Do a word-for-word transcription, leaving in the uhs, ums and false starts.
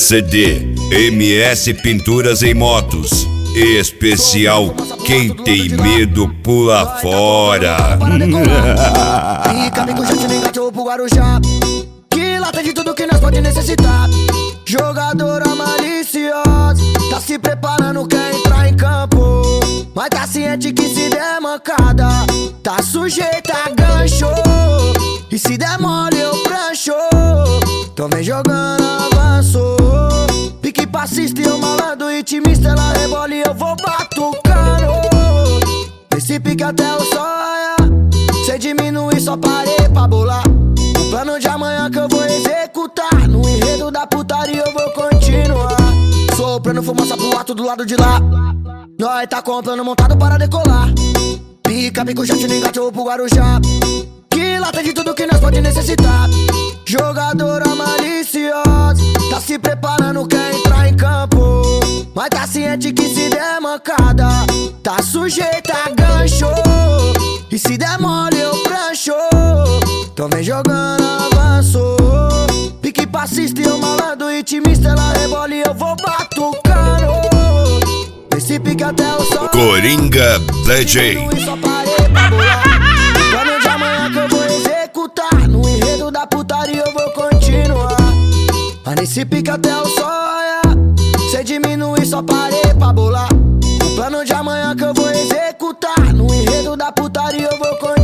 C D M S Pinturas em Motos. Especial Quem Tem Medo Pula Fora. Fica amigo, já te engatou pro Guarujá, que lá tem de tudo que nós pode necessitar. Jogadora maliciosa, tá se preparando, quer entrar em campo, mas tá ciente que se der mancada, tá sujeita a gancho. E se der mole eu prancho, então vem jogando avanço. Pique passista e eu malandro, intimista, ela rebola e eu vou batucando. Esse pique até o sonha, cê diminui, só parei pra bolar. O plano de amanhã que eu vou executar, no enredo da putaria eu vou continuar. Soprando fumaça pro alto do lado de lá, nós tá com o plano montado para decolar. Pica, pico, já te engatou pro Guarujá, que lá tem de tudo que nós pode necessitar. Jogadora maliciosa, tá se preparando, quer entrar em campo, mas tá ciente que se der mancada, tá sujeita a gancho. E se der mole eu prancho, então vem jogando avanço. Pique passista e eu malandro, intimista, ela rebola e eu vou batucando. Esse pique até o sol, Coringa D J. só parei pra bolar. O plano de amanhã que eu vou executar, no enredo da putaria eu vou continuar. Mas nesse pique até o sonha, cê diminui, só parei pra bolar. O plano de amanhã que eu vou executar, no enredo da putaria eu vou continuar.